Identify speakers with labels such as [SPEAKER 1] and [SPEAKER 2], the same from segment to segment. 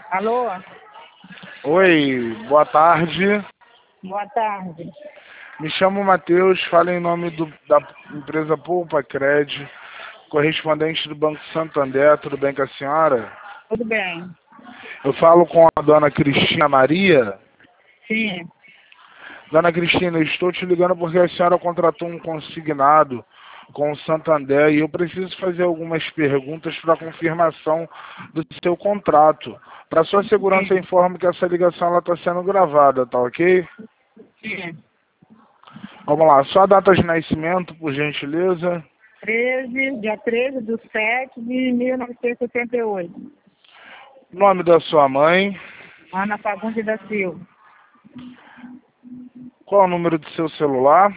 [SPEAKER 1] Alô?
[SPEAKER 2] Oi, boa tarde.
[SPEAKER 1] Boa tarde.
[SPEAKER 2] Me chamo Matheus, falo em nome da empresa Poupa Cred, correspondente do Banco Santander. Tudo bem com a senhora?
[SPEAKER 1] Tudo bem?
[SPEAKER 2] Eu falo com a dona Cristina Maria.
[SPEAKER 1] Sim.
[SPEAKER 2] Dona Cristina, eu estou te ligando porque a senhora contratou um consignado com o Santander e eu preciso fazer algumas perguntas para confirmação do seu contrato. Para sua segurança, eu informo que essa ligação está sendo gravada, tá ok?
[SPEAKER 1] Sim.
[SPEAKER 2] Vamos lá, só a data de nascimento, por gentileza.
[SPEAKER 1] Dia 13/7 de 1978.
[SPEAKER 2] Nome da sua mãe.
[SPEAKER 1] Ana Fagundes da Silva.
[SPEAKER 2] Qual é o número do seu celular?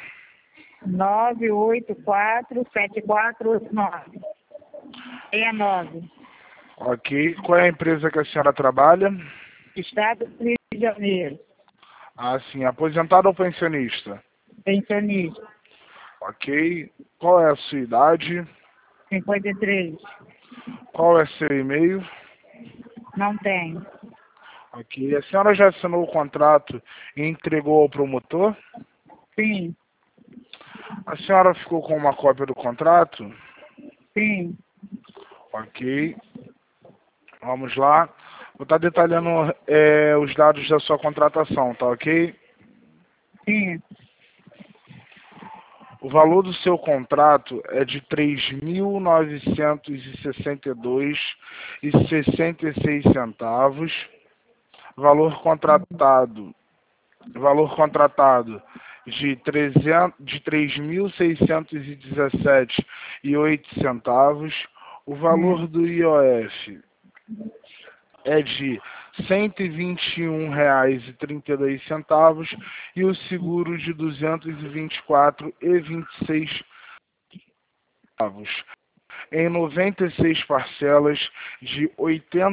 [SPEAKER 1] 984-7489. 69.
[SPEAKER 2] Ok. Qual é a empresa que a senhora trabalha?
[SPEAKER 1] Estado do Rio de Janeiro.
[SPEAKER 2] Ah, sim. Aposentado ou pensionista?
[SPEAKER 1] Pensionista.
[SPEAKER 2] Ok. Qual é a sua idade?
[SPEAKER 1] 53.
[SPEAKER 2] Qual é seu e-mail?
[SPEAKER 1] Não tem.
[SPEAKER 2] Ok. A senhora já assinou o contrato e entregou ao promotor?
[SPEAKER 1] Sim.
[SPEAKER 2] A senhora ficou com uma cópia do contrato?
[SPEAKER 1] Sim.
[SPEAKER 2] Ok. Vamos lá. Vou estar detalhando os dados da sua contratação, tá ok?
[SPEAKER 1] Sim.
[SPEAKER 2] O valor do seu contrato é de R$ 3.962,66. Valor contratado de 3.617,08. O valor do IOF é de R$ 121,32 e o seguro de R$ 224,26 em 96 parcelas de R$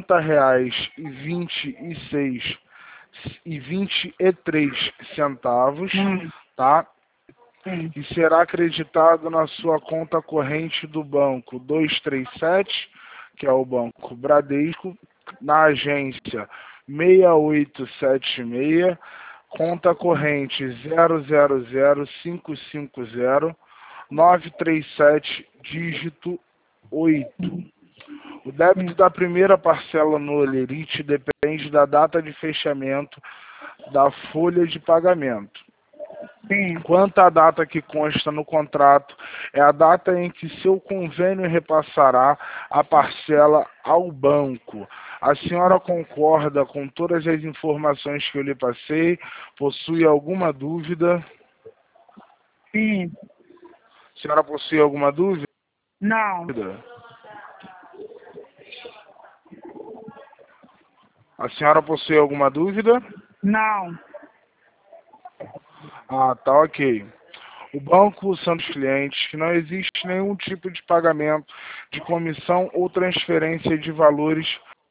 [SPEAKER 2] 80,26,23, tá?
[SPEAKER 1] Sim.
[SPEAKER 2] E será acreditado na sua conta corrente do banco 237, que é o Banco Bradesco, na agência 6876, conta corrente 000550-937, dígito 8. O débito da primeira parcela no Olerite depende da data de fechamento da folha de pagamento.
[SPEAKER 1] Sim.
[SPEAKER 2] Quanto à data que consta no contrato, é a data em que seu convênio repassará a parcela ao banco. A senhora concorda com todas as informações que eu lhe passei? Possui alguma dúvida?
[SPEAKER 1] Sim.
[SPEAKER 2] A senhora possui alguma dúvida?
[SPEAKER 1] Não.
[SPEAKER 2] A senhora possui alguma dúvida?
[SPEAKER 1] Não.
[SPEAKER 2] Ah, tá ok. O banco são dos clientes que não existe nenhum tipo de pagamento de comissão ou transferência de valores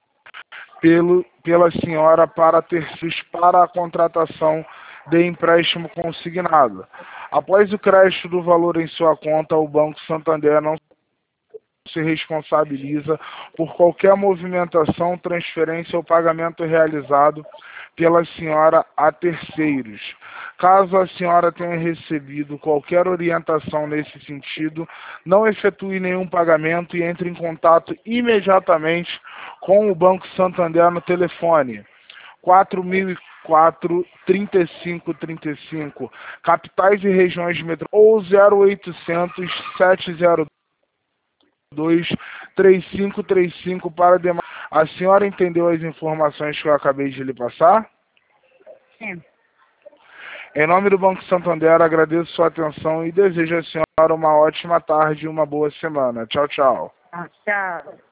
[SPEAKER 2] pela senhora para terceiros para a contratação de empréstimo consignado. Após o crédito do valor em sua conta, o Banco Santander não se responsabiliza por qualquer movimentação, transferência ou pagamento realizado pela senhora a terceiros. Caso a senhora tenha recebido qualquer orientação nesse sentido, não efetue nenhum pagamento e entre em contato imediatamente com o Banco Santander no telefone 4004-3535, capitais e regiões ou 0800 702 3535 para demais. A senhora entendeu as informações que eu acabei de lhe passar?
[SPEAKER 1] Sim.
[SPEAKER 2] Em nome do Banco Santander, agradeço sua atenção e desejo à senhora uma ótima tarde e uma boa semana. Tchau, tchau.
[SPEAKER 1] Tchau.